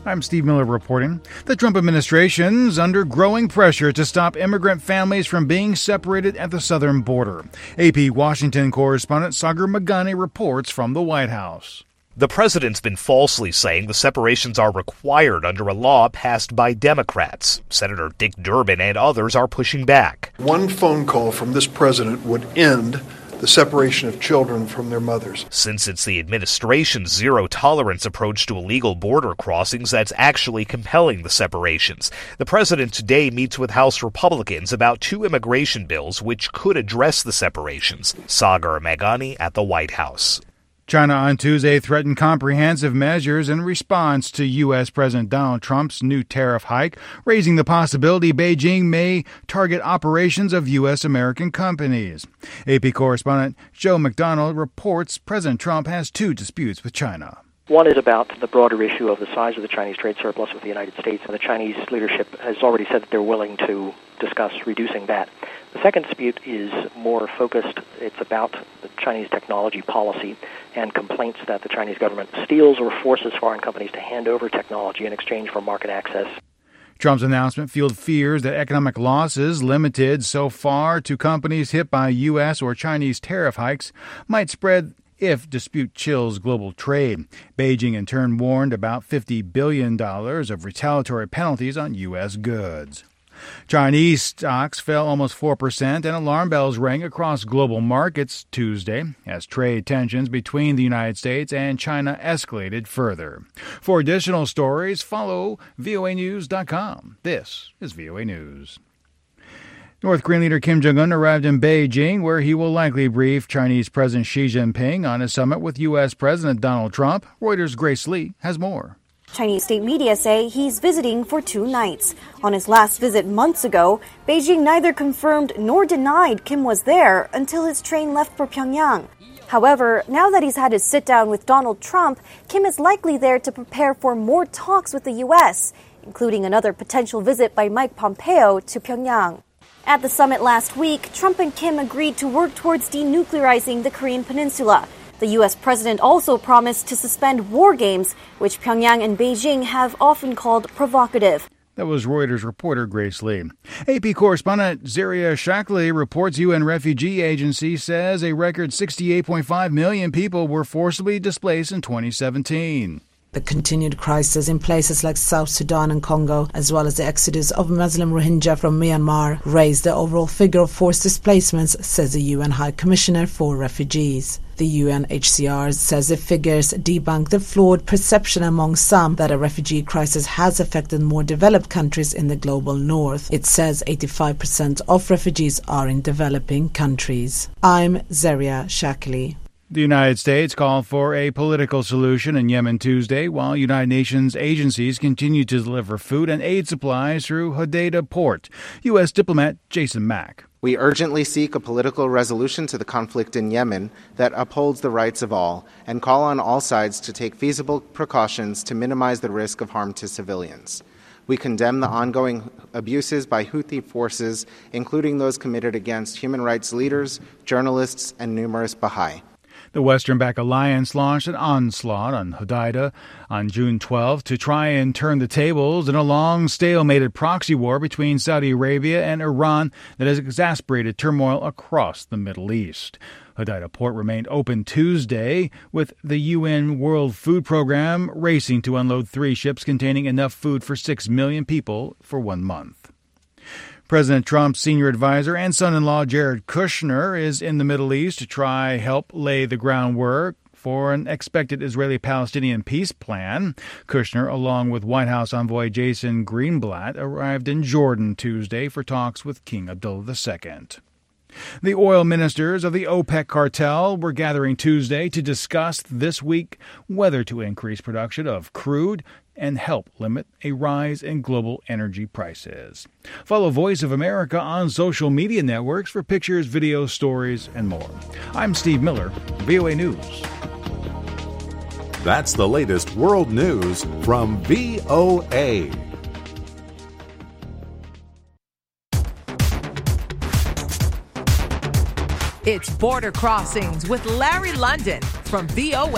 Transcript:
I'm Steve Miller reporting. The Trump administration's under growing pressure to stop immigrant families from being separated at the southern border. AP Washington correspondent Sagar Meghani reports from the White House. The president's been falsely saying the separations are required under a law passed by Democrats. Senator Dick Durbin and others are pushing back. One phone call from this president would end the separation of children from their mothers. Since it's the administration's zero-tolerance approach to illegal border crossings that's actually compelling the separations. The president today meets with House Republicans about two immigration bills which could address the separations. Sagar Meghani at the White House. China on Tuesday threatened comprehensive measures in response to U.S. President Donald Trump's new tariff hike, raising the possibility Beijing may target operations of U.S. American companies. AP correspondent Joe McDonald reports President Trump has two disputes with China. One is about the broader issue of the size of the Chinese trade surplus with the United States, and the Chinese leadership has already said that they're willing to discuss reducing that. The second dispute is more focused. It's about the Chinese technology policy and complaints that the Chinese government steals or forces foreign companies to hand over technology in exchange for market access. Trump's announcement fueled fears that economic losses limited so far to companies hit by U.S. or Chinese tariff hikes might spread if dispute chills global trade. Beijing in turn warned about $50 billion of retaliatory penalties on U.S. goods. Chinese stocks fell almost 4%, and alarm bells rang across global markets Tuesday as trade tensions between the United States and China escalated further. For additional stories, follow voanews.com. This is VOA News. North Korean leader Kim Jong-un arrived in Beijing, where he will likely brief Chinese President Xi Jinping on a summit with U.S. President Donald Trump. Reuters' Grace Lee has more. Chinese state media say he's visiting for 2 nights. On his last visit months ago, Beijing neither confirmed nor denied Kim was there until his train left for Pyongyang. However, now that he's had his sit-down with Donald Trump, Kim is likely there to prepare for more talks with the U.S., including another potential visit by Mike Pompeo to Pyongyang. At the summit last week, Trump and Kim agreed to work towards denuclearizing the Korean peninsula. The U.S. president also promised to suspend war games, which Pyongyang and Beijing have often called provocative. That was Reuters reporter Grace Lee. AP correspondent Zaria Shackley reports UN Refugee Agency says a record 68.5 million people were forcibly displaced in 2017. The continued crisis in places like South Sudan and Congo, as well as the exodus of Muslim Rohingya from Myanmar, raised the overall figure of forced displacements, says the UN High Commissioner for Refugees. The UNHCR says the figures debunk the flawed perception among some that a refugee crisis has affected more developed countries in the global north. It says 85% of refugees are in developing countries. I'm Zaria Shackley. The United States called for a political solution in Yemen Tuesday, while United Nations agencies continue to deliver food and aid supplies through Hodeidah port. U.S. diplomat Jason Mack. We urgently seek a political resolution to the conflict in Yemen that upholds the rights of all and call on all sides to take feasible precautions to minimize the risk of harm to civilians. We condemn the ongoing abuses by Houthi forces, including those committed against human rights leaders, journalists, and numerous Baha'i. The Western-backed alliance launched an onslaught on Hodeidah on June 12 to try and turn the tables in a long, stalemated proxy war between Saudi Arabia and Iran that has exacerbated turmoil across the Middle East. Hodeidah port remained open Tuesday, with the UN World Food Program racing to unload 3 ships containing enough food for 6 million people for 1 month. President Trump's senior advisor and son-in-law Jared Kushner is in the Middle East to try help lay the groundwork for an expected Israeli-Palestinian peace plan. Kushner, along with White House envoy Jason Greenblatt, arrived in Jordan Tuesday for talks with King Abdullah II. The oil ministers of the OPEC cartel were gathering Tuesday to discuss this week whether to increase production of crude and help limit a rise in global energy prices. Follow Voice of America on social media networks for pictures, videos, stories, and more. I'm Steve Miller, VOA News. That's the latest world news from VOA. It's Border Crossings with Larry London from VOA.